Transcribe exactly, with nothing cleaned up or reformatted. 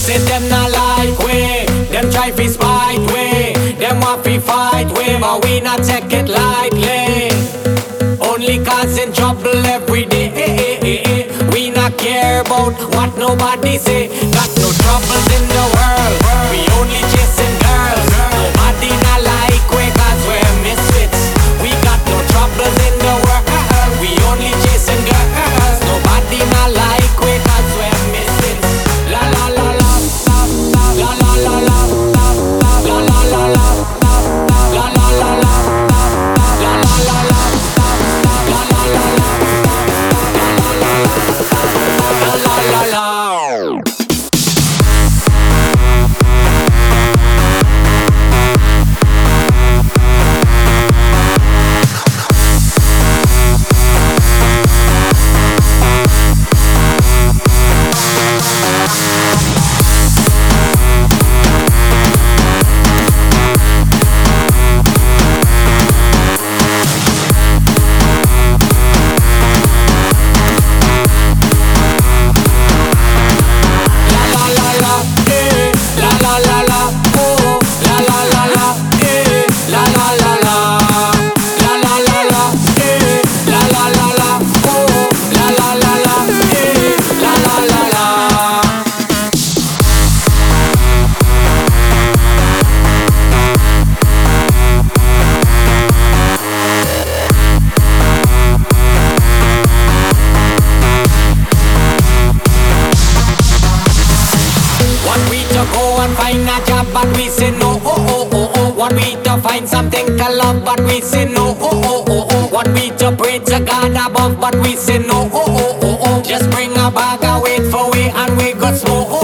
Say them not like we, them try fi spite we, them want fi fight we, but we not take it lightly. Only causing trouble every day. We not care about what nobody say. Got no troubles in the world, we only chasing girls. Nobody not like we cause we're misfits. We got no troubles in the world, we only chasing girls. Nobody not like we cause we're misfits. La la la la, la la la la, la la la la, la la la la, la la la la. La la la. Go and find a job, but we say no. Oh oh oh oh. Want we to find something to love, but we say no. Oh oh oh oh. Want we to pray to God above, but we say no. Oh oh oh oh. Just bring a bag and wait for we, and we go smoke.